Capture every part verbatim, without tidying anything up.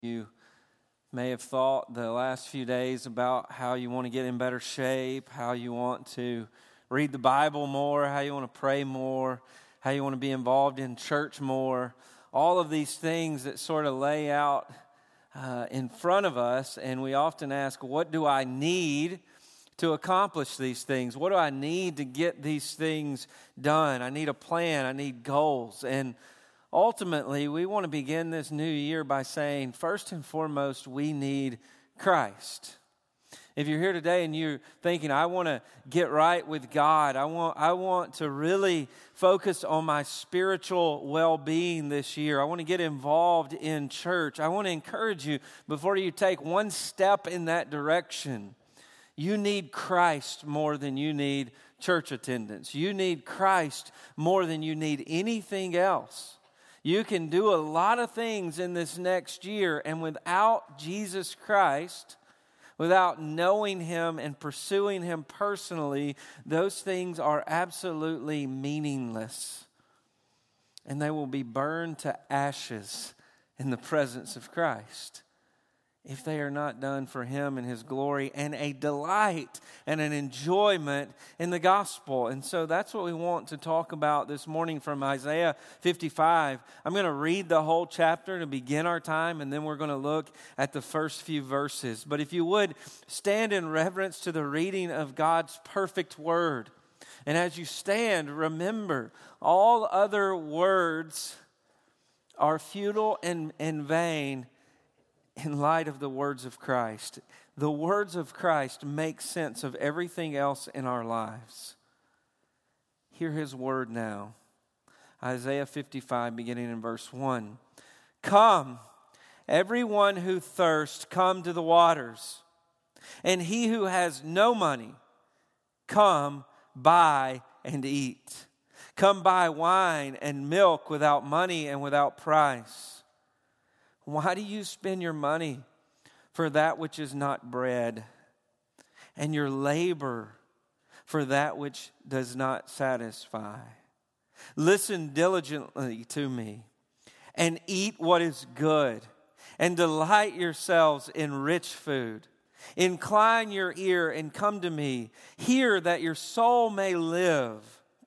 You may have thought the last few days about how you want to get in better shape, how you want to read the Bible more, how you want to pray more, how you want to be involved in church more. All of these things that sort of lay out uh, in front of us, and we often ask, what do I need to accomplish these things? What do I need to get these things done? I need a plan. I need goals. And ultimately, we want to begin this new year by saying, first and foremost, we need Christ. If you're here today and you're thinking, I want to get right with God, I want, I want to really focus on my spiritual well-being this year, I want to get involved in church, I want to encourage you, before you take one step in that direction, you need Christ more than you need church attendance. You need Christ more than you need anything else. You can do a lot of things in this next year, and without Jesus Christ, without knowing Him and pursuing Him personally, those things are absolutely meaningless. And they will be burned to ashes in the presence of Christ if they are not done for Him and His glory and a delight and an enjoyment in the gospel. And so that's what we want to talk about this morning from Isaiah fifty-five. I'm going to read the whole chapter to begin our time, and then we're going to look at the first few verses. But if you would, stand in reverence to the reading of God's perfect word. And as you stand, remember, all other words are futile and, and vain in light of the words of Christ. The words of Christ make sense of everything else in our lives. Hear His word now. Isaiah fifty-five, beginning in verse one. Come, everyone who thirsts, come to the waters. And he who has no money, come, buy and eat. Come buy wine and milk without money and without price. Why do you spend your money for that which is not bread, and your labor for that which does not satisfy? Listen diligently to me, and eat what is good, and delight yourselves in rich food. Incline your ear and come to me. Hear that your soul may live.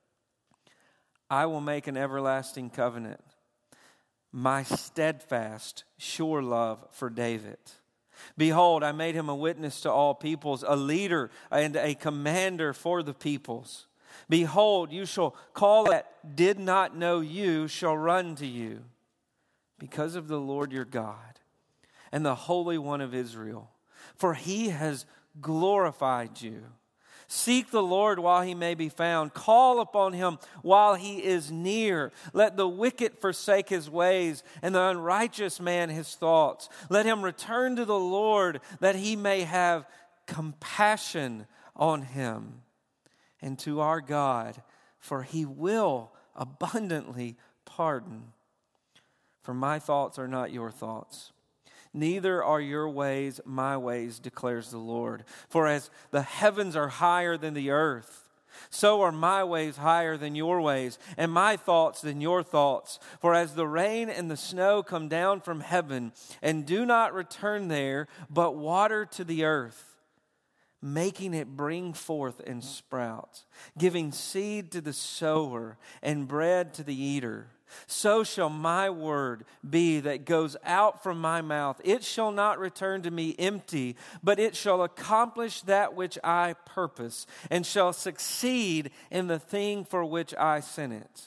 I will make an everlasting covenant, my steadfast, sure love for David. Behold, I made him a witness to all peoples, a leader and a commander for the peoples. Behold, you shall call that did not know you shall run to you, because of the Lord your God and the Holy One of Israel, for He has glorified you. Seek the Lord while He may be found. Call upon Him while He is near. Let the wicked forsake his ways, and the unrighteous man his thoughts. Let him return to the Lord, that He may have compassion on him, and to our God, for He will abundantly pardon. For my thoughts are not your thoughts, neither are your ways my ways, declares the Lord. For as the heavens are higher than the earth, so are my ways higher than your ways, and my thoughts than your thoughts. For as the rain and the snow come down from heaven, and do not return there, but water to the earth, making it bring forth and sprout, giving seed to the sower and bread to the eater, so shall my word be that goes out from my mouth. It shall not return to me empty, but it shall accomplish that which I purpose, and shall succeed in the thing for which I sent it.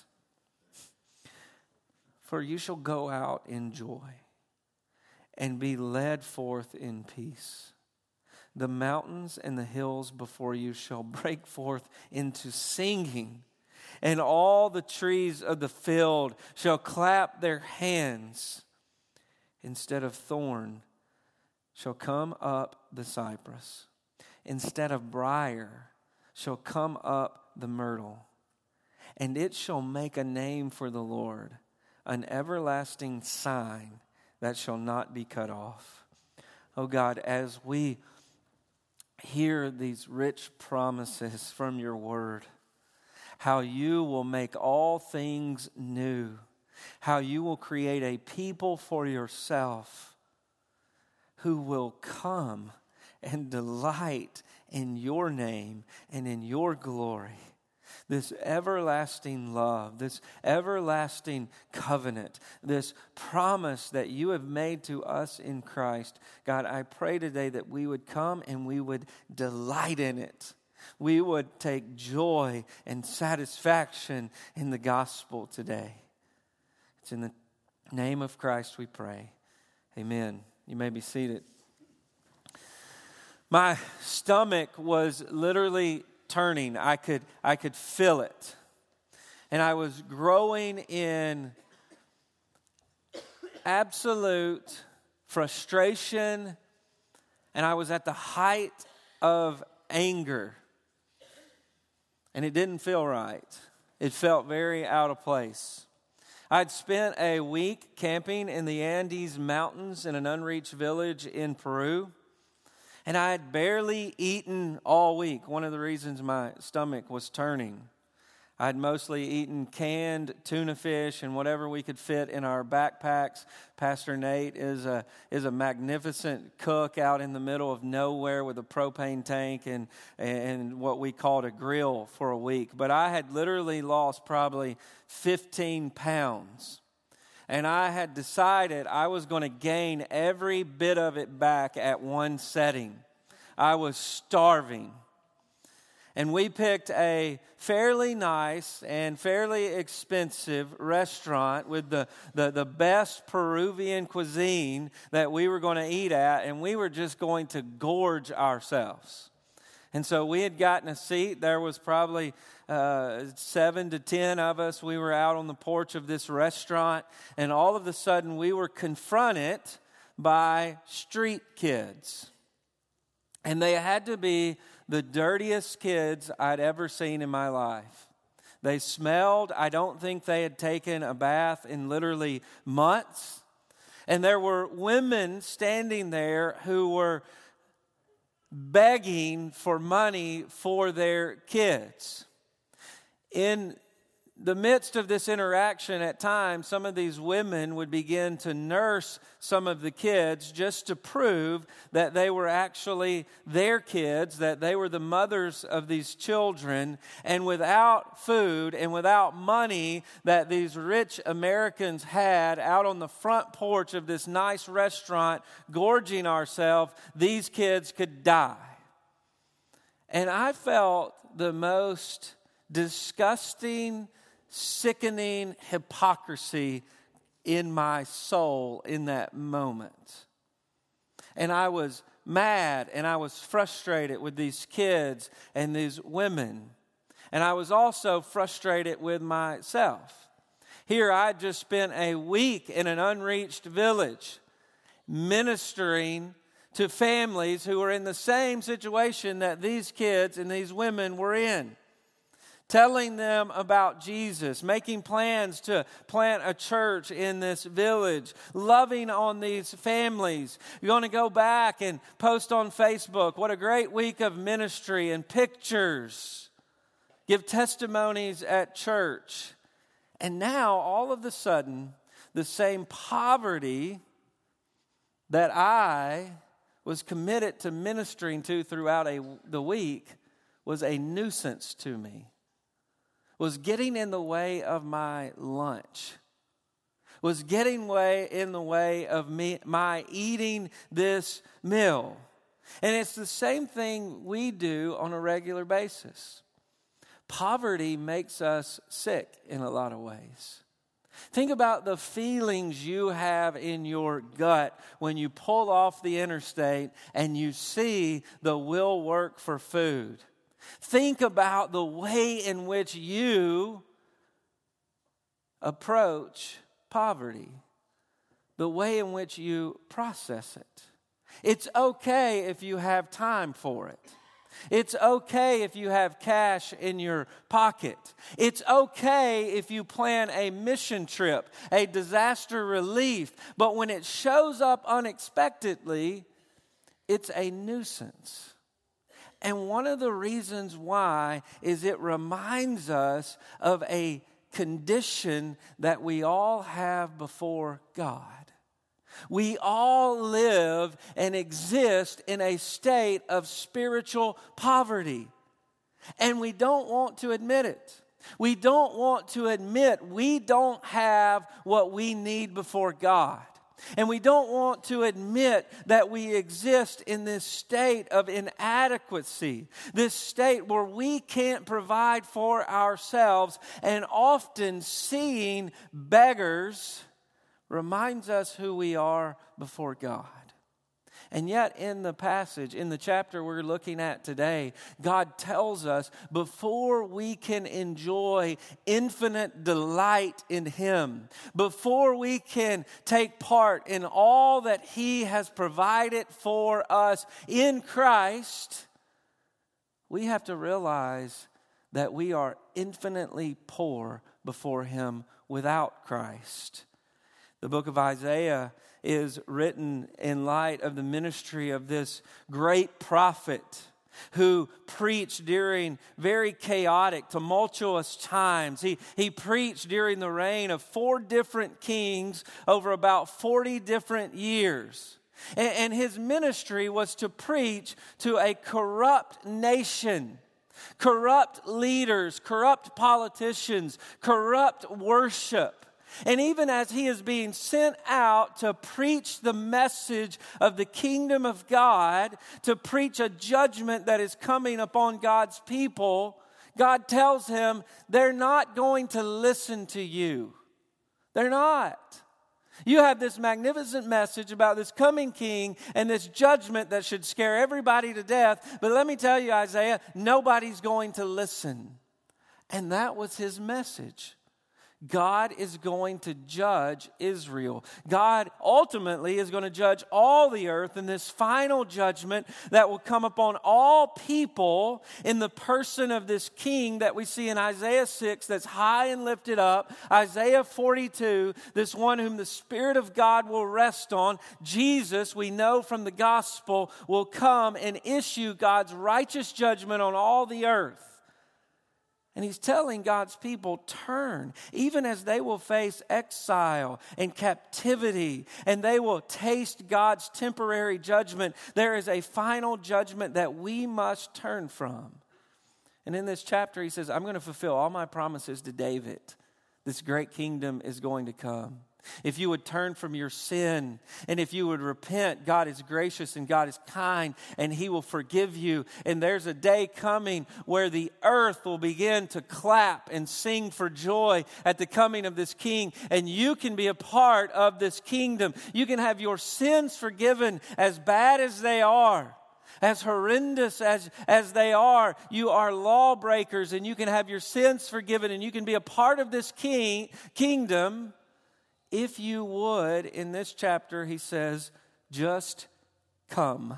For you shall go out in joy and be led forth in peace. The mountains and the hills before you shall break forth into singing, and all the trees of the field shall clap their hands. Instead of thorn shall come up the cypress. Instead of briar shall come up the myrtle. And it shall make a name for the Lord, an everlasting sign that shall not be cut off. Oh God, as we hear these rich promises from your word, how you will make all things new, how you will create a people for yourself who will come and delight in your name and in your glory. This everlasting love, this everlasting covenant, this promise that you have made to us in Christ. God, I pray today that we would come and we would delight in it. We would take joy and satisfaction in the gospel today. It's in the name of Christ we pray. Amen. You may be seated. My stomach was literally turning. I could I could feel it. And I was growing in absolute frustration, and I was at the height of anger. And it didn't feel right. It felt very out of place. I'd spent a week camping in the Andes Mountains in an unreached village in Peru. And I had barely eaten all week. One of the reasons my stomach was turning. I'd mostly eaten canned tuna fish and whatever we could fit in our backpacks. Pastor Nate is a is a magnificent cook out in the middle of nowhere with a propane tank and, and what we called a grill for a week. But I had literally lost probably fifteen pounds. And I had decided I was going to gain every bit of it back at one setting. I was starving. And we picked a fairly nice and fairly expensive restaurant with the, the, the best Peruvian cuisine that we were going to eat at. And we were just going to gorge ourselves. And so we had gotten a seat. There was probably uh, seven to ten of us. We were out on the porch of this restaurant. And all of a sudden, we were confronted by street kids. And they had to be the dirtiest kids I'd ever seen in my life. They smelled. I don't think they had taken a bath in literally months. And there were women standing there who were begging for money for their kids. In the midst of this interaction, at times, some of these women would begin to nurse some of the kids just to prove that they were actually their kids, that they were the mothers of these children. And without food and without money that these rich Americans had out on the front porch of this nice restaurant, gorging ourselves, these kids could die. And I felt the most disgusting, sickening hypocrisy in my soul in that moment. And I was mad and I was frustrated with these kids and these women. And I was also frustrated with myself. Here I just spent a week in an unreached village ministering to families who were in the same situation that these kids and these women were in. Telling them about Jesus, making plans to plant a church in this village, loving on these families. You're going to go back and post on Facebook, what a great week of ministry and pictures. Give testimonies at church. And now, all of a sudden, the same poverty that I was committed to ministering to throughout a, the week was a nuisance to me. Was getting in the way of my lunch, was getting way in the way of me, my eating this meal. And it's the same thing we do on a regular basis. Poverty makes us sick in a lot of ways. Think about the feelings you have in your gut when you pull off the interstate and you see the will work for food. Think about the way in which you approach poverty, the way in which you process it. It's okay if you have time for it. It's okay if you have cash in your pocket. It's okay if you plan a mission trip, a disaster relief. But when it shows up unexpectedly, it's a nuisance. And one of the reasons why is it reminds us of a condition that we all have before God. We all live live and exist in a state of spiritual poverty. And we don't want to admit it. We don't want to admit we don't have what we need before God. And we don't want to admit that we exist in this state of inadequacy, this state where we can't provide for ourselves. And often seeing beggars reminds us who we are before God. And yet in the passage, in the chapter we're looking at today, God tells us before we can enjoy infinite delight in Him, before we can take part in all that He has provided for us in Christ, we have to realize that we are infinitely poor before Him without Christ. The book of Isaiah is written in light of the ministry of this great prophet who preached during very chaotic, tumultuous times. He, he preached during the reign of four different kings over about forty different years. And, and his ministry was to preach to a corrupt nation, corrupt leaders, corrupt politicians, corrupt worship. And even as he is being sent out to preach the message of the kingdom of God, to preach a judgment that is coming upon God's people, God tells him they're not going to listen to you. They're not. You have this magnificent message about this coming king and this judgment that should scare everybody to death. But let me tell you, Isaiah, nobody's going to listen. And that was his message. God is going to judge Israel. God ultimately is going to judge all the earth in this final judgment that will come upon all people in the person of this king that we see in Isaiah six that's high and lifted up. Isaiah forty-two, this one whom the Spirit of God will rest on. Jesus, we know from the gospel, will come and issue God's righteous judgment on all the earth. And he's telling God's people, turn, even as they will face exile and captivity, and they will taste God's temporary judgment. There is a final judgment that we must turn from. And in this chapter, he says, I'm going to fulfill all my promises to David. This great kingdom is going to come. If you would turn from your sin and if you would repent, God is gracious and God is kind and He will forgive you. And there's a day coming where the earth will begin to clap and sing for joy at the coming of this King. And you can be a part of this kingdom. You can have your sins forgiven as bad as they are. As horrendous as, as they are, you are lawbreakers and you can have your sins forgiven and you can be a part of this king, kingdom. If you would, in this chapter, he says, just come.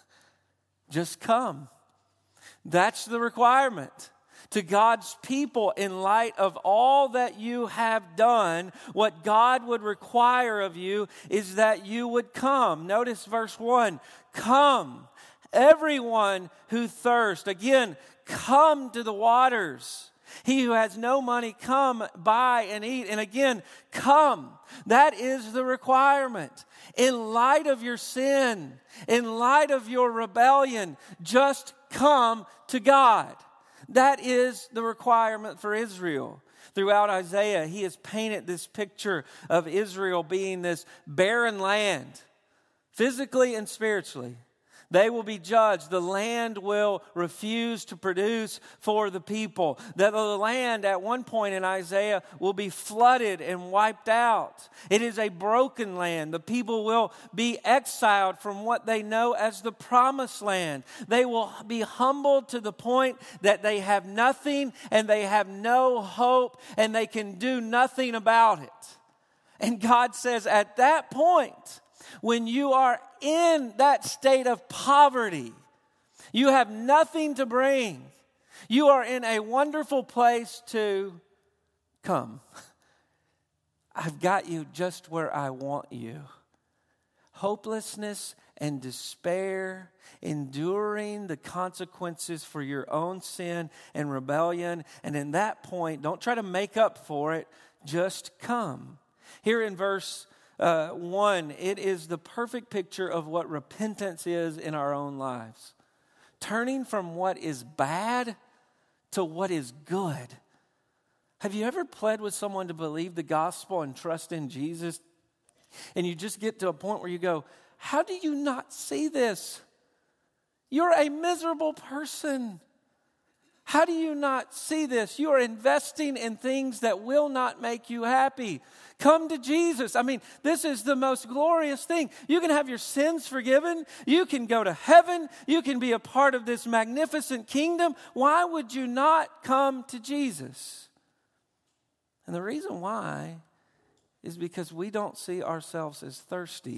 Just come. That's the requirement. To God's people, in light of all that you have done, what God would require of you is that you would come. Notice verse one, come, everyone who thirsts. Again, come to the waters. He who has no money, come, buy and eat. And again, come. That is the requirement. In light of your sin, in light of your rebellion, just come to God. That is the requirement for Israel. Throughout Isaiah, he has painted this picture of Israel being this barren land, physically and spiritually. They will be judged. The land will refuse to produce for the people. That the land at one point in Isaiah will be flooded and wiped out. It is a broken land. The people will be exiled from what they know as the promised land. They will be humbled to the point that they have nothing and they have no hope and they can do nothing about it. And God says at that point, when you are in that state of poverty, you have nothing to bring, you are in a wonderful place to come. I've got you just where I want you. Hopelessness and despair, enduring the consequences for your own sin and rebellion. And in that point, don't try to make up for it, just come. Here in verse Uh, one, it is the perfect picture of what repentance is in our own lives. Turning from what is bad to what is good. Have you ever pled with someone to believe the gospel and trust in Jesus? And you just get to a point where you go, how do you not see this? You're a miserable person. How do you not see this? You are investing in things that will not make you happy. Come to Jesus. I mean, this is the most glorious thing. You can have your sins forgiven. You can go to heaven. You can be a part of this magnificent kingdom. Why would you not come to Jesus? And the reason why is because we don't see ourselves as thirsty.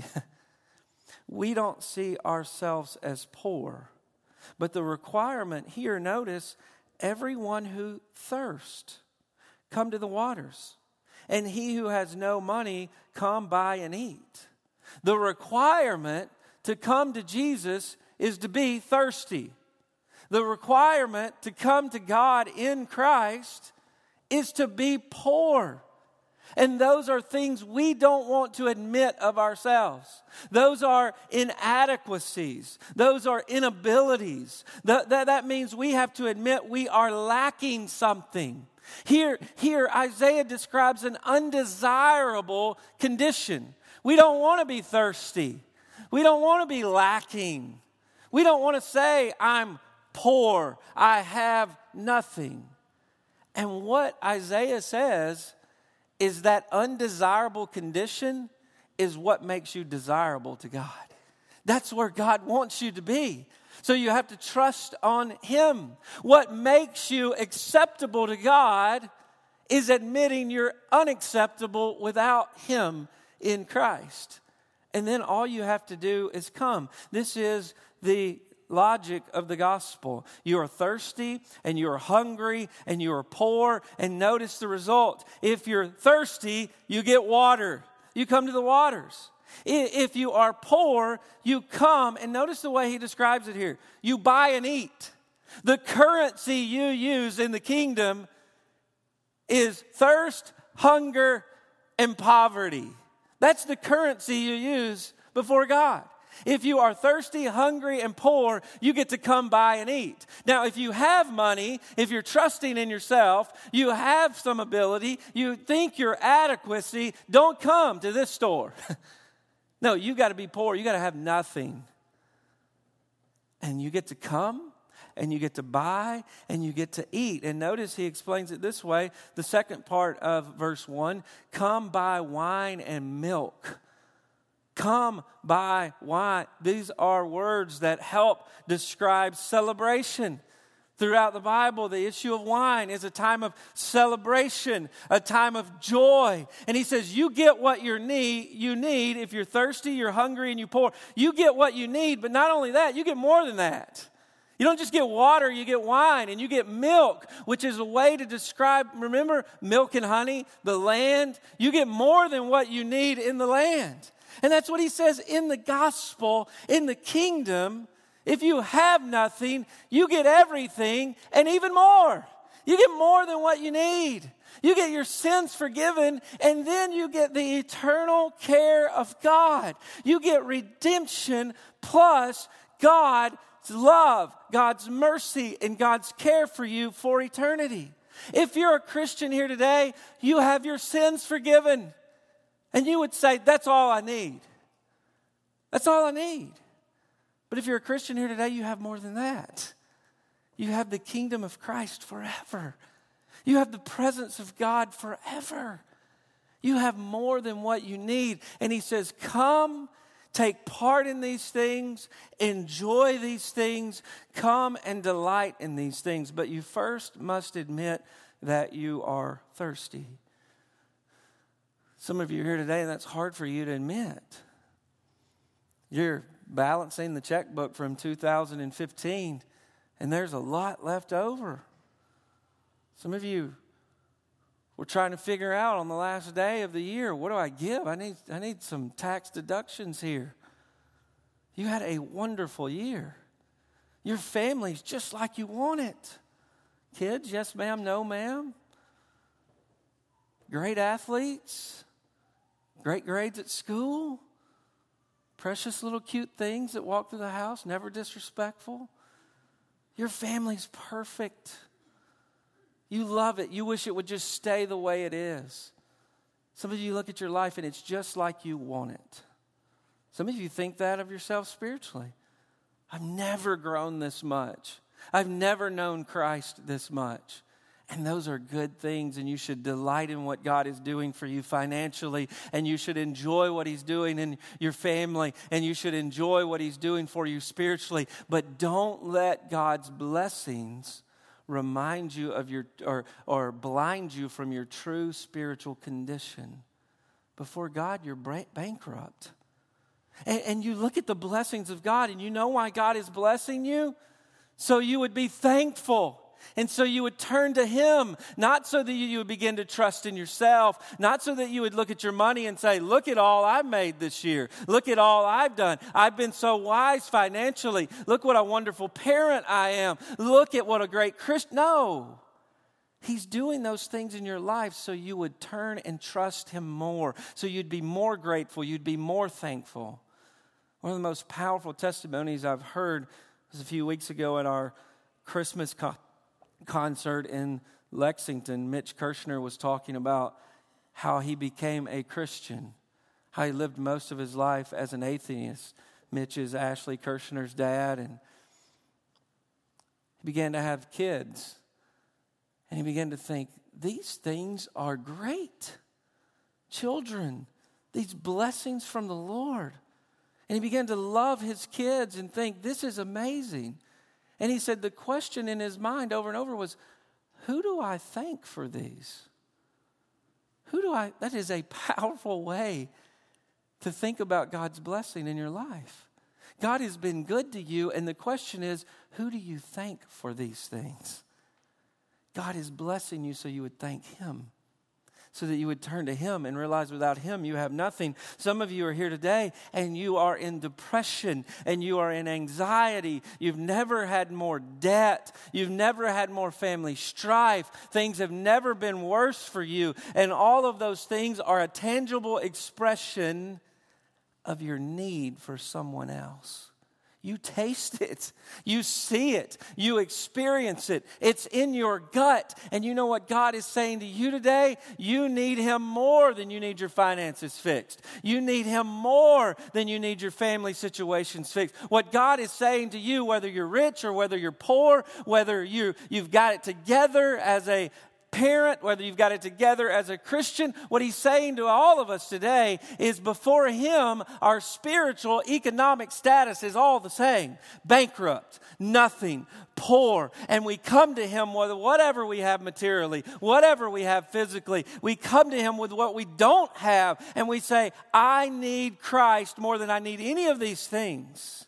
We don't see ourselves as poor. But the requirement here, notice, everyone who thirsts, come to the waters. And he who has no money, come buy and eat. The requirement to come to Jesus is to be thirsty. The requirement to come to God in Christ is to be poor. And those are things we don't want to admit of ourselves. Those are inadequacies. Those are inabilities. That, that, that means we have to admit we are lacking something. Here, here, Isaiah describes an undesirable condition. We don't want to be thirsty. We don't want to be lacking. We don't want to say, I'm poor. I have nothing. And what Isaiah says is that undesirable condition is what makes you desirable to God. That's where God wants you to be. So you have to trust on Him. What makes you acceptable to God is admitting you're unacceptable without Him in Christ. And then all you have to do is come. This is the logic of the gospel. You are thirsty and you are hungry and you are poor, and notice the result. If you're thirsty, you get water. You come to the waters. If you are poor, you come, and notice the way he describes it here. You buy and eat. The currency you use in the kingdom is thirst, hunger, and poverty. That's the currency you use before God. If you are thirsty, hungry, and poor, you get to come by and eat. Now, if you have money, if you're trusting in yourself, you have some ability, you think you're adequacy, don't come to this store. No, you got to be poor. You got to have nothing. And you get to come, and you get to buy, and you get to eat. And notice he explains it this way. The second part of verse one, come buy wine and milk. Come buy wine. These are words that help describe celebration. Throughout the Bible, the issue of wine is a time of celebration, a time of joy. And he says, you get what you need, you need if you're thirsty, you're hungry, and you're poor. You get what you need, but not only that, you get more than that. You don't just get water, you get wine, and you get milk, which is a way to describe, remember, milk and honey, the land. You get more than what you need in the land. And that's what he says in the gospel, in the kingdom. If you have nothing, you get everything and even more. You get more than what you need. You get your sins forgiven, and then you get the eternal care of God. You get redemption plus God's love, God's mercy, and God's care for you for eternity. If you're a Christian here today, you have your sins forgiven. And you would say, that's all I need. That's all I need. But if you're a Christian here today, you have more than that. You have the kingdom of Christ forever. You have the presence of God forever. You have more than what you need. And he says, come, take part in these things, enjoy these things, come and delight in these things. But you first must admit that you are thirsty. Some of you are here today, and that's hard for you to admit. You're balancing the checkbook from two thousand fifteen, and there's a lot left over. Some of you were trying to figure out on the last day of the year, what do I give? I need, I need some tax deductions here. You had a wonderful year. Your family's just like you want it. Kids, yes ma'am, no ma'am. Great athletes. Great grades at school? Precious little cute things that walk through the house, never disrespectful? Your family's perfect. You love it. You wish it would just stay the way it is. Some of you look at your life and it's just like you want it. Some of you think that of yourself spiritually. I've never grown this much. I've never known Christ this much. And those are good things, and you should delight in what God is doing for you financially, and you should enjoy what He's doing in your family, and you should enjoy what He's doing for you spiritually. But don't let God's blessings remind you of your, or, or blind you from your true spiritual condition. Before God, you're bankrupt. And, and you look at the blessings of God, and you know why God is blessing you? So you would be thankful. And so you would turn to Him, not so that you would begin to trust in yourself, not so that you would look at your money and say, look at all I've made this year. Look at all I've done. I've been so wise financially. Look what a wonderful parent I am. Look at what a great Christian. No. He's doing those things in your life so you would turn and trust Him more, so you'd be more grateful, you'd be more thankful. One of the most powerful testimonies I've heard was a few weeks ago at our Christmas con- concert in Lexington. Mitch Kirshner was talking about how he became a Christian, how he lived most of his life as an atheist. Mitch is Ashley Kirshner's dad, and he began to have kids. And he began to think, these things are great. Children, these blessings from the Lord. And he began to love his kids and think, this is amazing. And he said the question in his mind over and over was, who do I thank for these? Who do I, that is a powerful way to think about God's blessing in your life. God has been good to you, and the question is, who do you thank for these things? God is blessing you so you would thank Him, so that you would turn to Him and realize without Him you have nothing. Some of you are here today and you are in depression and you are in anxiety. You've never had more debt. You've never had more family strife. Things have never been worse for you. And all of those things are a tangible expression of your need for someone else. You taste it. You see it. You experience it. It's in your gut. And you know what God is saying to you today? You need Him more than you need your finances fixed. You need Him more than you need your family situations fixed. What God is saying to you, whether you're rich or whether you're poor, whether you, you've got it together as a parent, whether you've got it together as a Christian, what He's saying to all of us today is before Him, our spiritual economic status is all the same. Bankrupt, nothing, poor. And we come to Him with whatever we have materially, whatever we have physically. We come to Him with what we don't have, and we say, I need Christ more than I need any of these things.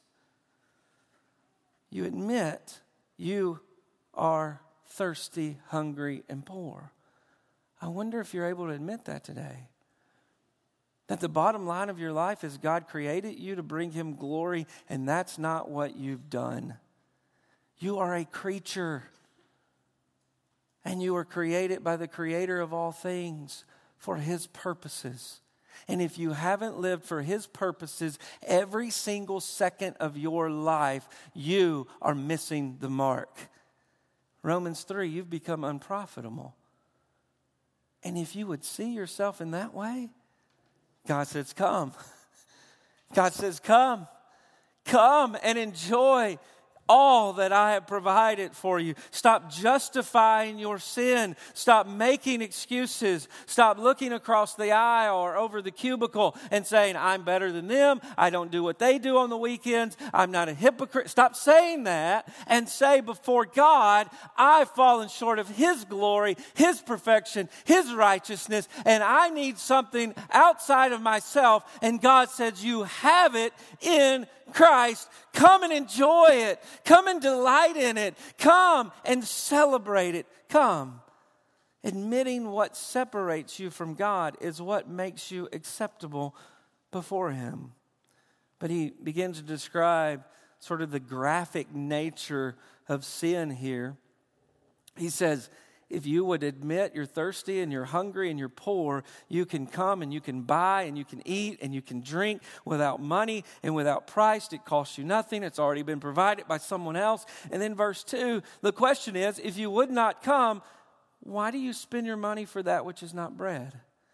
You admit you are thirsty, hungry, and poor. I wonder if you're able to admit that today. That the bottom line of your life is God created you to bring Him glory, and that's not what you've done. You are a creature, and you were created by the Creator of all things for His purposes. And if you haven't lived for His purposes every single second of your life, you are missing the mark. Romans three, you've become unprofitable. And if you would see yourself in that way, God says, come. God says, come. Come and enjoy all that I have provided for you. Stop justifying your sin. Stop making excuses. Stop looking across the aisle or over the cubicle and saying, I'm better than them. I don't do what they do on the weekends. I'm not a hypocrite. Stop saying that and say before God, I've fallen short of His glory, His perfection, His righteousness, and I need something outside of myself. And God says, you have it in Christ. Come and enjoy it. Come and delight in it. Come and celebrate it. Come. Admitting what separates you from God is what makes you acceptable before Him. But he begins to describe sort of the graphic nature of sin here. He says, if you would admit you're thirsty and you're hungry and you're poor, you can come and you can buy and you can eat and you can drink without money and without price. It costs you nothing. It's already been provided by someone else. And then verse two, the question is, if you would not come, why do you spend your money for that which is not bread?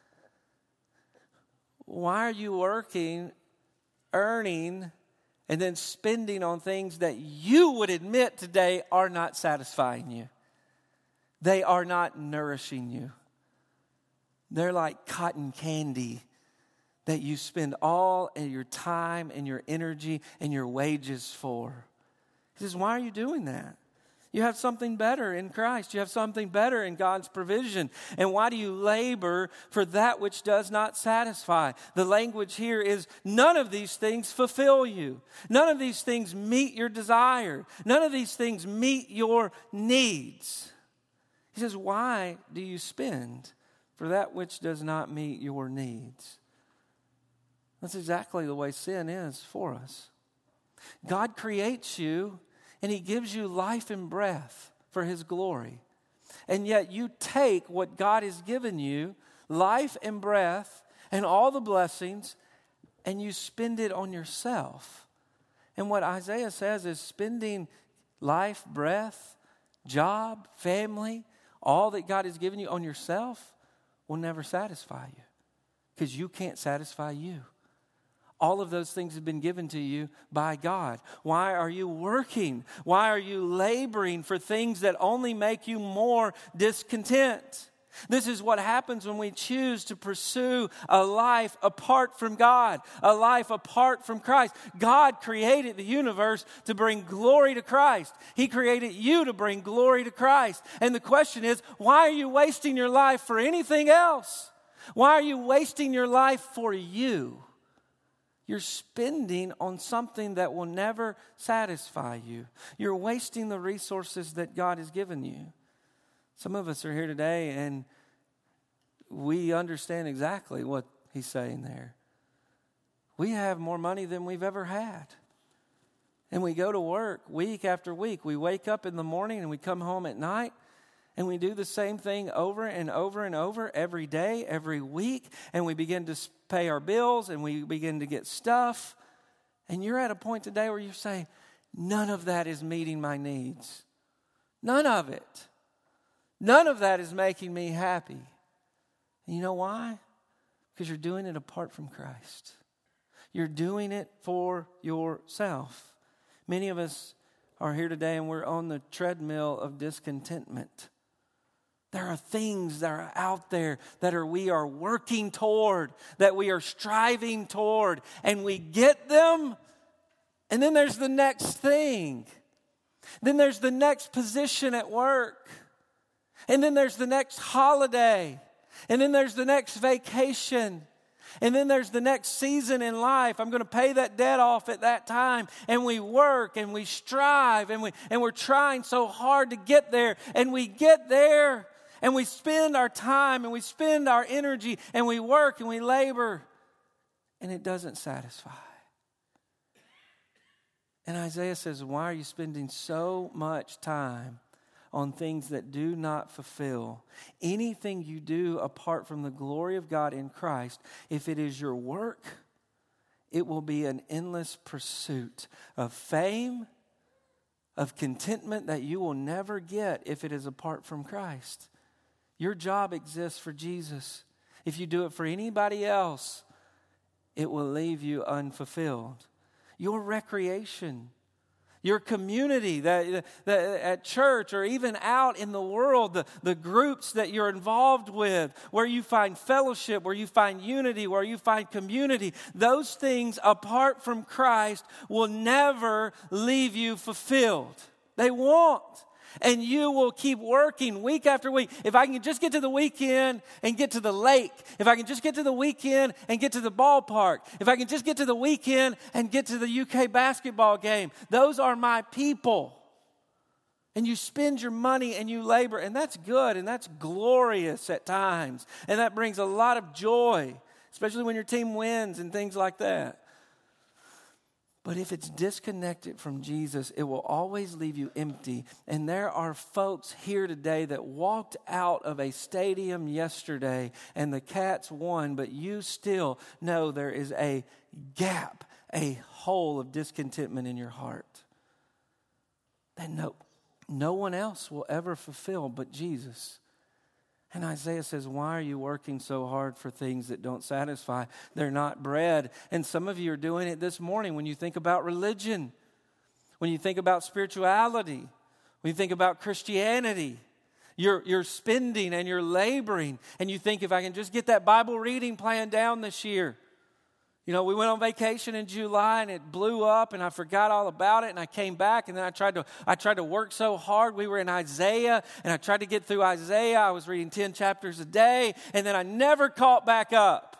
Why are you working, earning, and then spending on things that you would admit today are not satisfying you? They are not nourishing you. They're like cotton candy that you spend all of your time and your energy and your wages for. He says, why are you doing that? You have something better in Christ. You have something better in God's provision. And why do you labor for that which does not satisfy? The language here is none of these things fulfill you. None of these things meet your desire. None of these things meet your needs. He says, why do you spend for that which does not meet your needs? That's exactly the way sin is for us. God creates you and He gives you life and breath for His glory. And yet you take what God has given you, life and breath and all the blessings, and you spend it on yourself. And what Isaiah says is spending life, breath, job, family, all that God has given you on yourself will never satisfy you because you can't satisfy you. All of those things have been given to you by God. Why are you working? Why are you laboring for things that only make you more discontent? This is what happens when we choose to pursue a life apart from God, a life apart from Christ. God created the universe to bring glory to Christ. He created you to bring glory to Christ. And the question is, why are you wasting your life for anything else? Why are you wasting your life for you? You're spending on something that will never satisfy you. You're wasting the resources that God has given you. Some of us are here today and we understand exactly what he's saying there. We have more money than we've ever had. And we go to work week after week. We wake up in the morning and we come home at night and we do the same thing over and over and over every day, every week. And we begin to pay our bills and we begin to get stuff. And you're at a point today where you say, none of that is meeting my needs. None of it. None of that is making me happy. And you know why? Because you're doing it apart from Christ. You're doing it for yourself. Many of us are here today and we're on the treadmill of discontentment. There are things that are out there that are we are working toward, that we are striving toward, and we get them, and then there's the next thing. Then there's the next position at work. And then there's the next holiday. And then there's the next vacation. And then there's the next season in life. I'm going to pay that debt off at that time. And we work and we strive and, we, and we're trying so hard to get there. And we get there and we spend our time and we spend our energy and we work and we labor. And it doesn't satisfy. And Isaiah says, why are you spending so much time on things that do not fulfill? Anything you do apart from the glory of God in Christ, if it is your work, it will be an endless pursuit of fame, of contentment that you will never get if it is apart from Christ. Your job exists for Jesus. If you do it for anybody else, it will leave you unfulfilled. Your recreation, your community that, that at church or even out in the world, the, the groups that you're involved with, where you find fellowship, where you find unity, where you find community, those things apart from Christ will never leave you fulfilled. They won't. And you will keep working week after week. If I can just get to the weekend and get to the lake, if I can just get to the weekend and get to the ballpark, if I can just get to the weekend and get to the U K basketball game, those are my people. And you spend your money and you labor, and that's good and that's glorious at times. And that brings a lot of joy, especially when your team wins and things like that. But if it's disconnected from Jesus, it will always leave you empty. And there are folks here today that walked out of a stadium yesterday and the Cats won, but you still know there is a gap, a hole of discontentment in your heart that no, no one else will ever fulfill but Jesus. And Isaiah says, why are you working so hard for things that don't satisfy? They're not bread. And some of you are doing it this morning when you think about religion, when you think about spirituality, when you think about Christianity. You're, you're spending and you're laboring. And you think, if I can just get that Bible reading plan down this year. You know, we went on vacation in July and it blew up and I forgot all about it and I came back and then I tried to I tried to work so hard. We were in Isaiah and I tried to get through Isaiah. I was reading ten chapters a day and then I never caught back up.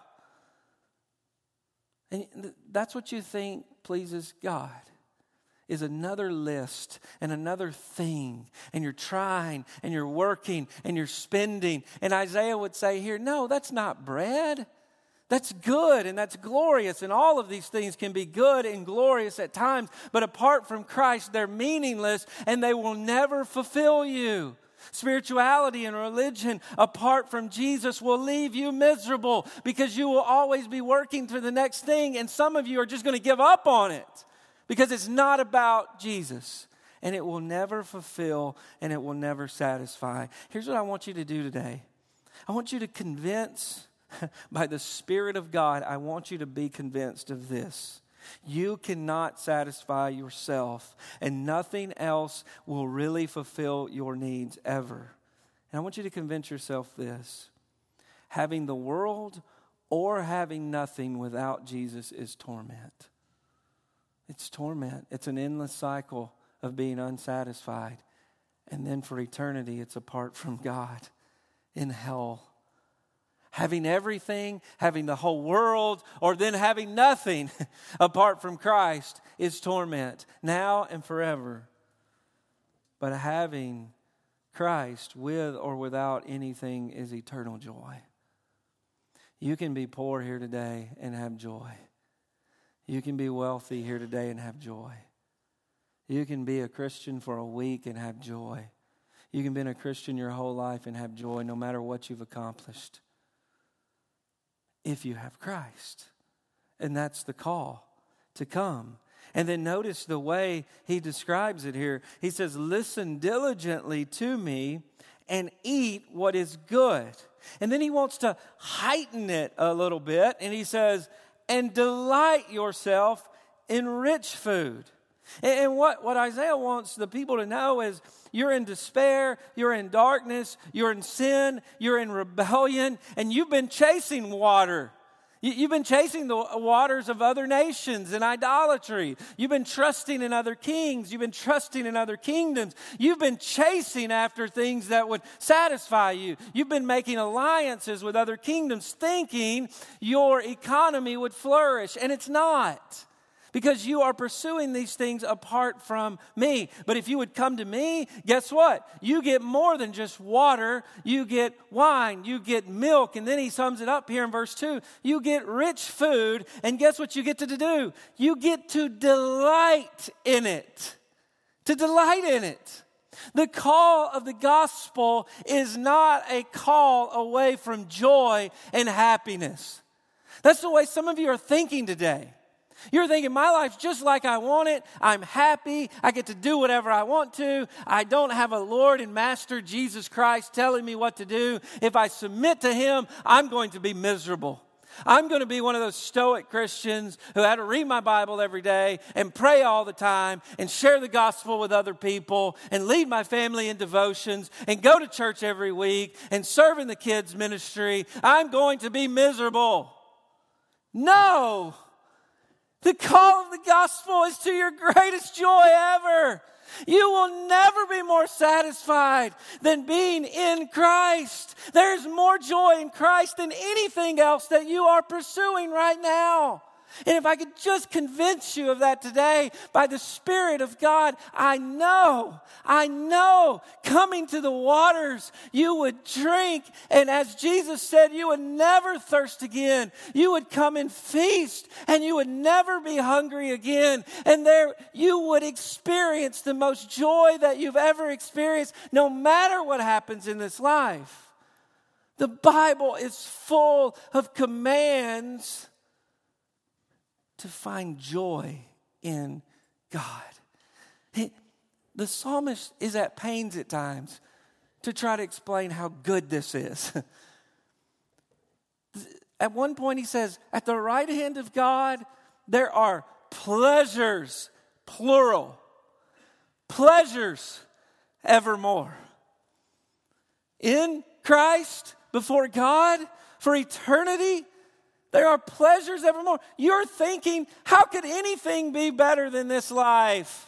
And that's what you think pleases God, is another list and another thing. And you're trying and you're working and you're spending. And Isaiah would say here, no, that's not bread. That's good and that's glorious, and all of these things can be good and glorious at times, but apart from Christ, they're meaningless and they will never fulfill you. Spirituality and religion apart from Jesus will leave you miserable because you will always be working for the next thing, and some of you are just going to give up on it because it's not about Jesus, and it will never fulfill and it will never satisfy. Here's what I want you to do today. I want you to convince by the Spirit of God, I want you to be convinced of this. You cannot satisfy yourself, and nothing else will really fulfill your needs ever. And I want you to convince yourself this. Having the world or having nothing without Jesus is torment. It's torment. It's an endless cycle of being unsatisfied. And then for eternity, it's apart from God in hell. Having everything, having the whole world, or then having nothing apart from Christ is torment, now and forever. But having Christ with or without anything is eternal joy. You can be poor here today and have joy. You can be wealthy here today and have joy. You can be a Christian for a week and have joy. You can be a Christian your whole life and have joy no matter what you've accomplished. If you have Christ. And that's the call to come. And then notice the way he describes it here. He says, listen diligently to me and eat what is good. And then he wants to heighten it a little bit. And he says, and delight yourself in rich food. And what, what Isaiah wants the people to know is you're in despair, you're in darkness, you're in sin, you're in rebellion, and you've been chasing water. You've been chasing the waters of other nations and idolatry. You've been trusting in other kings. You've been trusting in other kingdoms. You've been chasing after things that would satisfy you. You've been making alliances with other kingdoms thinking your economy would flourish, and it's not. Because you are pursuing these things apart from me. But if you would come to me, guess what? You get more than just water. You get wine. You get milk. And then he sums it up here in verse two. You get rich food. And guess what you get to do? You get to delight in it. To delight in it. The call of the gospel is not a call away from joy and happiness. That's the way some of you are thinking today. You're thinking, my life's just like I want it. I'm happy. I get to do whatever I want to. I don't have a Lord and Master, Jesus Christ, telling me what to do. If I submit to Him, I'm going to be miserable. I'm going to be one of those stoic Christians who had to read my Bible every day and pray all the time and share the gospel with other people and lead my family in devotions and go to church every week and serve in the kids' ministry. I'm going to be miserable. No! The call of the gospel is to your greatest joy ever. You will never be more satisfied than being in Christ. There is more joy in Christ than anything else that you are pursuing right now. And if I could just convince you of that today by the Spirit of God, I know, I know coming to the waters, you would drink. And as Jesus said, you would never thirst again. You would come and feast and you would never be hungry again. And there you would experience the most joy that you've ever experienced, no matter what happens in this life. The Bible is full of commands to find joy in God. He, the psalmist is at pains at times to try to explain how good this is. At one point he says, at the right hand of God, there are pleasures, plural, pleasures evermore. In Christ, before God, for eternity, there are pleasures evermore. You're thinking, how could anything be better than this life?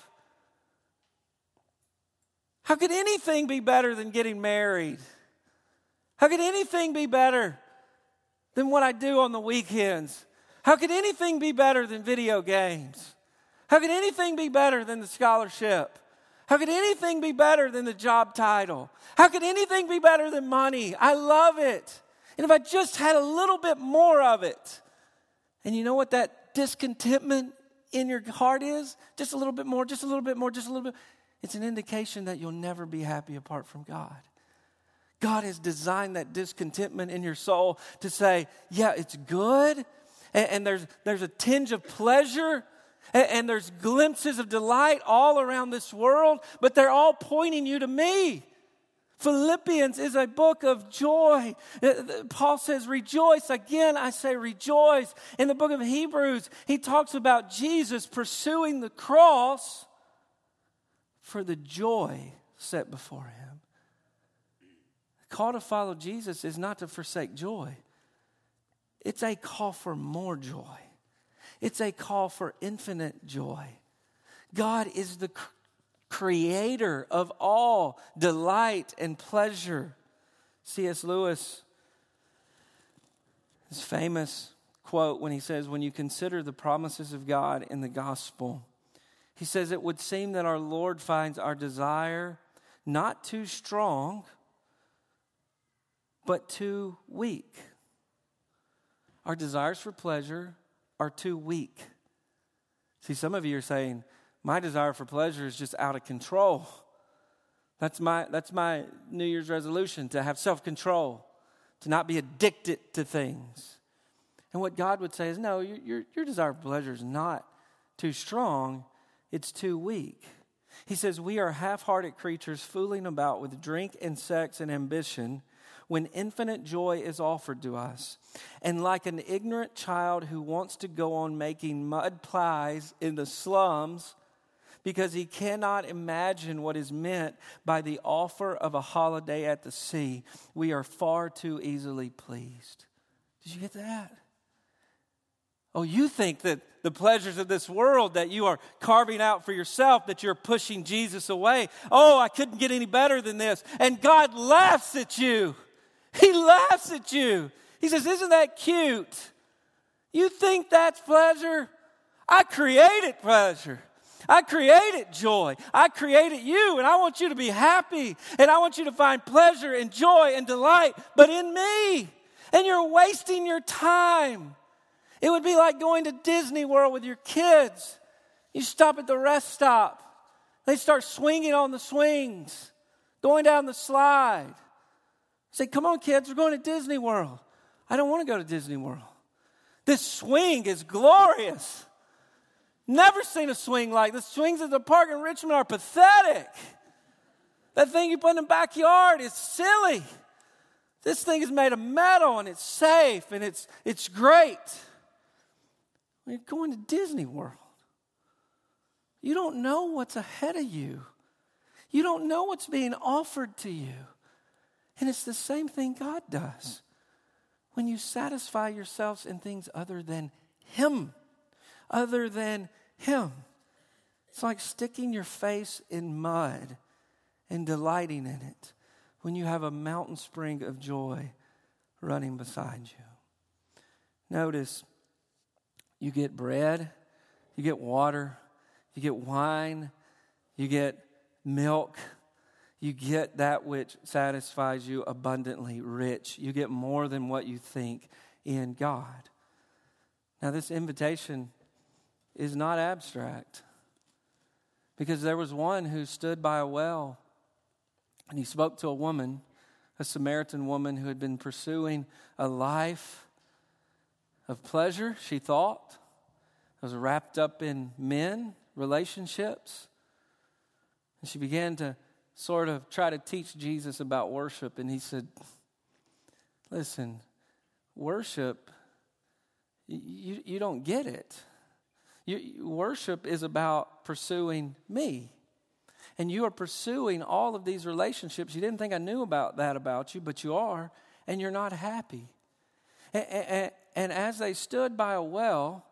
How could anything be better than getting married? How could anything be better than what I do on the weekends? How could anything be better than video games? How could anything be better than the scholarship? How could anything be better than the job title? How could anything be better than money? I love it. And if I just had a little bit more of it, and you know what that discontentment in your heart is? Just a little bit more, just a little bit more, just a little bit. It's an indication that you'll never be happy apart from God. God has designed that discontentment in your soul to say, yeah, it's good, and, and there's, there's a tinge of pleasure, and, and there's glimpses of delight all around this world, but they're all pointing you to me. Philippians is a book of joy. Paul says, rejoice. Again, I say rejoice. In the book of Hebrews, he talks about Jesus pursuing the cross for the joy set before him. The call to follow Jesus is not to forsake joy. It's a call for more joy. It's a call for infinite joy. God is the creator of all delight and pleasure. C S Lewis, his famous quote when he says, when you consider the promises of God in the gospel, he says, it would seem that our Lord finds our desire not too strong, but too weak. Our desires for pleasure are too weak. See, some of you are saying, my desire for pleasure is just out of control. That's my, that's my New Year's resolution, to have self-control, to not be addicted to things. And what God would say is, no, your, your, your desire for pleasure is not too strong, it's too weak. He says, we are half-hearted creatures fooling about with drink and sex and ambition when infinite joy is offered to us. And like an ignorant child who wants to go on making mud pies in the slums because he cannot imagine what is meant by the offer of a holiday at the sea, we are far too easily pleased. Did you get that? Oh, you think that the pleasures of this world that you are carving out for yourself, that you're pushing Jesus away. Oh, I couldn't get any better than this. And God laughs at you. He laughs at you. He says, isn't that cute? You think that's pleasure? I created pleasure. I created joy. I created you, and I want you to be happy, and I want you to find pleasure and joy and delight, but in me. And you're wasting your time. It would be like going to Disney World with your kids. You stop at the rest stop. They start swinging on the swings, going down the slide. Say, come on, kids, we're going to Disney World. I don't want to go to Disney World. This swing is glorious. Never seen a swing like this. Swings at the park in Richmond are pathetic. That thing you put in the backyard is silly. This thing is made of metal and it's safe and it's it's great. You're going to Disney World. You don't know what's ahead of you. You don't know what's being offered to you. And it's the same thing God does. When you satisfy yourselves in things other than Him. Other than Him. It's like sticking your face in mud and delighting in it when you have a mountain spring of joy running beside you. Notice You get bread, you get water, you get wine, you get milk. You get that which satisfies you abundantly, rich. You get more than what you think in God. Now, this invitation is not abstract, because there was one who stood by a well and he spoke to a woman, a Samaritan woman who had been pursuing a life of pleasure, she thought, was wrapped up in men, relationships. And she began to sort of try to teach Jesus about worship. And he said, listen, worship, you, you don't get it. You, worship is about pursuing me. And you are pursuing all of these relationships. You didn't think I knew about that about you, but you are, and you're not happy. And, and, and as they stood by a well,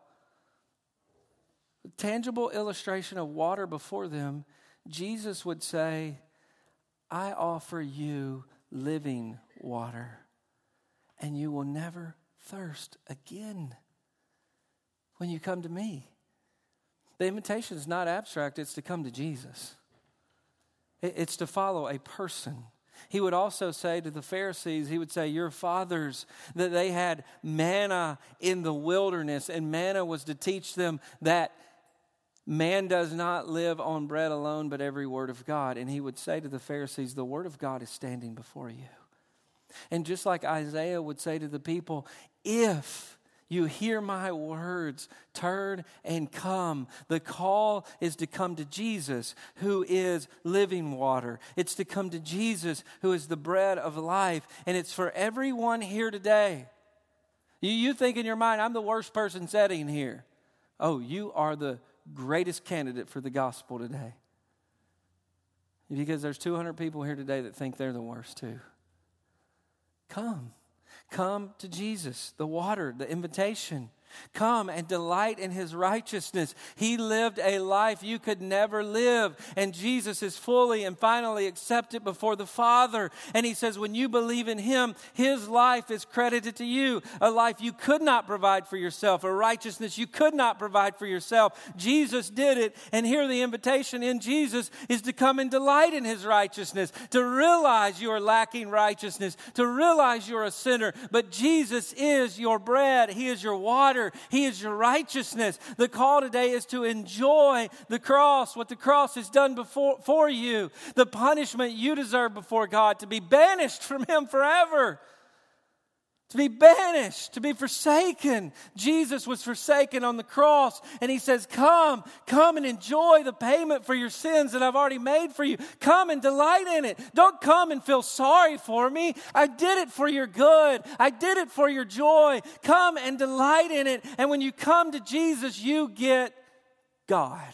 a tangible illustration of water before them, Jesus would say, I offer you living water, and you will never thirst again when you come to me. The invitation is not abstract, it's to come to Jesus. It's to follow a person. He would also say to the Pharisees, he would say, your fathers, that they had manna in the wilderness, and manna was to teach them that man does not live on bread alone, but every word of God. And he would say to the Pharisees, the word of God is standing before you. And just like Isaiah would say to the people, if you hear my words, turn and come. The call is to come to Jesus, who is living water. It's to come to Jesus, who is the bread of life. And it's for everyone here today. You, you think in your mind, I'm the worst person sitting here. Oh, you are the greatest candidate for the gospel today. Because there's two hundred people here today that think they're the worst too. Come. Come to Jesus, the water, the invitation. Come and delight in his righteousness. He lived a life you could never live. And Jesus is fully and finally accepted before the Father. And he says, when you believe in him, his life is credited to you. A life you could not provide for yourself. A righteousness you could not provide for yourself. Jesus did it. And here the invitation in Jesus is to come and delight in his righteousness. To realize you are lacking righteousness. To realize you're a sinner. But Jesus is your bread. He is your water. He is your righteousness. The call today is to enjoy the cross, what the cross has done before for you, the punishment you deserve before God, to be banished from him forever. To be banished, to be forsaken. Jesus was forsaken on the cross, and he says, come, come and enjoy the payment for your sins that I've already made for you. Come and delight in it. Don't come and feel sorry for me. I did it for your good. I did it for your joy. Come and delight in it. And when you come to Jesus, you get God.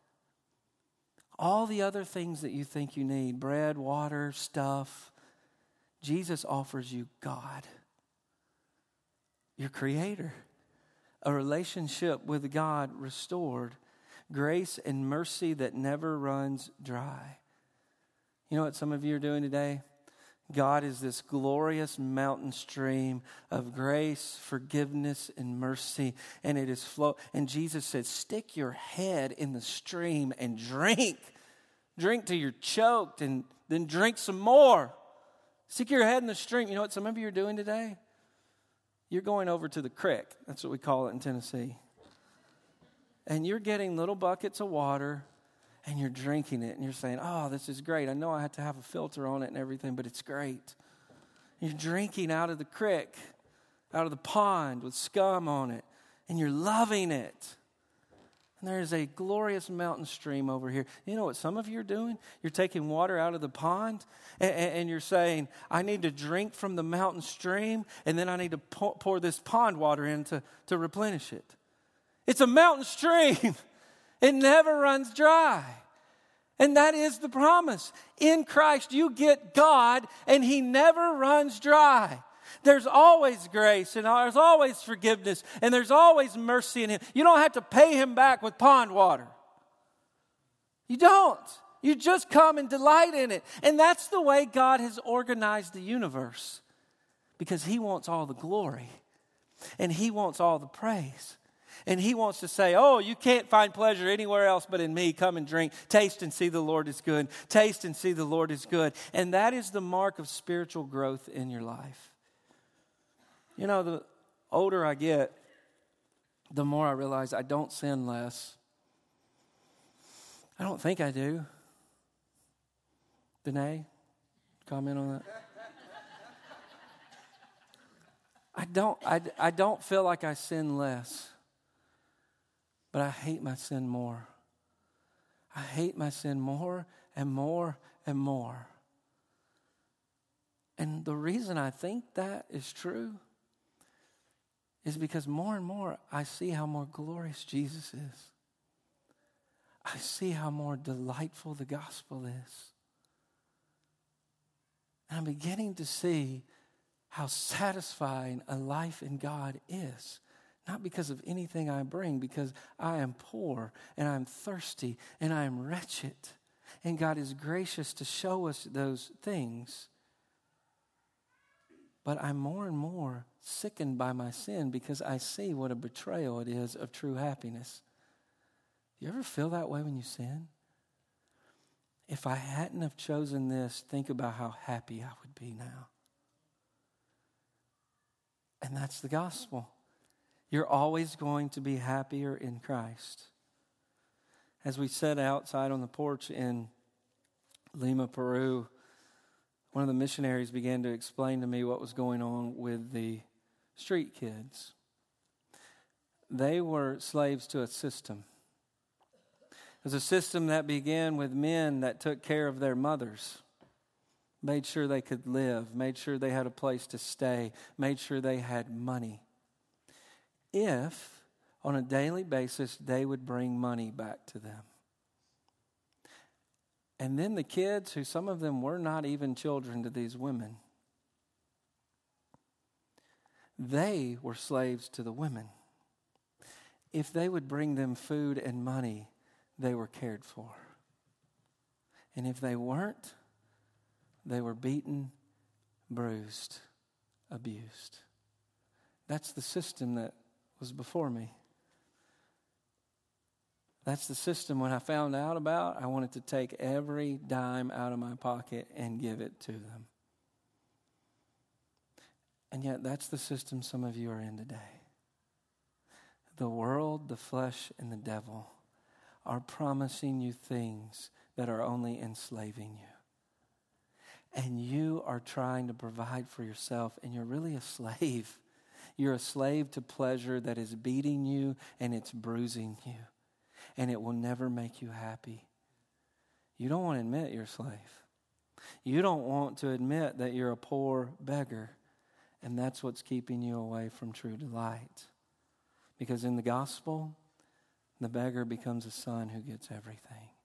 All the other things that you think you need, bread, water, stuff, Jesus offers you God. Your creator, a relationship with God restored, grace and mercy that never runs dry. You know what some of you are doing today? God is this glorious mountain stream of grace, forgiveness, and mercy, and it is flow. And Jesus said, stick your head in the stream and drink. Drink till you're choked, and then drink some more. Stick your head in the stream. You know what some of you are doing today? You're going over to the creek. That's what we call it in Tennessee. And you're getting little buckets of water, and you're drinking it. And you're saying, oh, this is great. I know I have to have a filter on it and everything, but it's great. You're drinking out of the creek, out of the pond with scum on it. And you're loving it. And there is a glorious mountain stream over here. You know what some of you are doing? You're taking water out of the pond, and, and you're saying, I need to drink from the mountain stream, and then I need to pour, pour this pond water in to, to replenish it. It's a mountain stream. It never runs dry. And that is the promise. In Christ, you get God, and he never runs dry. There's always grace, and there's always forgiveness, and there's always mercy in him. You don't have to pay him back with pond water. You don't. You just come and delight in it. And that's the way God has organized the universe, because he wants all the glory, and he wants all the praise. And he wants to say, oh, you can't find pleasure anywhere else but in me. Come and drink. Taste and see the Lord is good. Taste and see the Lord is good. And that is the mark of spiritual growth in your life. You know, the older I get, the more I realize I don't sin less. I don't think I do. Danae, comment on that? I don't, I, I don't feel like I sin less, but I hate my sin more. I hate my sin more and more and more. And the reason I think that is true is because more and more I see how more glorious Jesus is. I see how more delightful the gospel is. And I'm beginning to see how satisfying a life in God is. Not because of anything I bring, because I am poor and I'm thirsty and I am wretched. And God is gracious to show us those things. But I'm more and more sickened by my sin because I see what a betrayal it is of true happiness. Do you ever feel that way when you sin? If I hadn't have chosen this, think about how happy I would be now. And that's the gospel. You're always going to be happier in Christ. As we sat outside on the porch in Lima, Peru, one of the missionaries began to explain to me what was going on with the street kids. They were slaves to a system. It was a system that began with men that took care of their mothers, made sure they could live, made sure they had a place to stay, made sure they had money. If, on a daily basis, they would bring money back to them. And then the kids, who some of them were not even children to these women, they were slaves to the women. If they would bring them food and money, they were cared for. And if they weren't, they were beaten, bruised, abused. That's the system that was before me. That's the system when I found out about, I wanted to take every dime out of my pocket and give it to them. And yet that's the system some of you are in today. The world, the flesh, and the devil are promising you things that are only enslaving you. And you are trying to provide for yourself, and you're really a slave. You're a slave to pleasure that is beating you and it's bruising you. And it will never make you happy. You don't want to admit you're a slave. You don't want to admit that you're a poor beggar. And that's what's keeping you away from true delight. Because in the gospel, the beggar becomes a son who gets everything.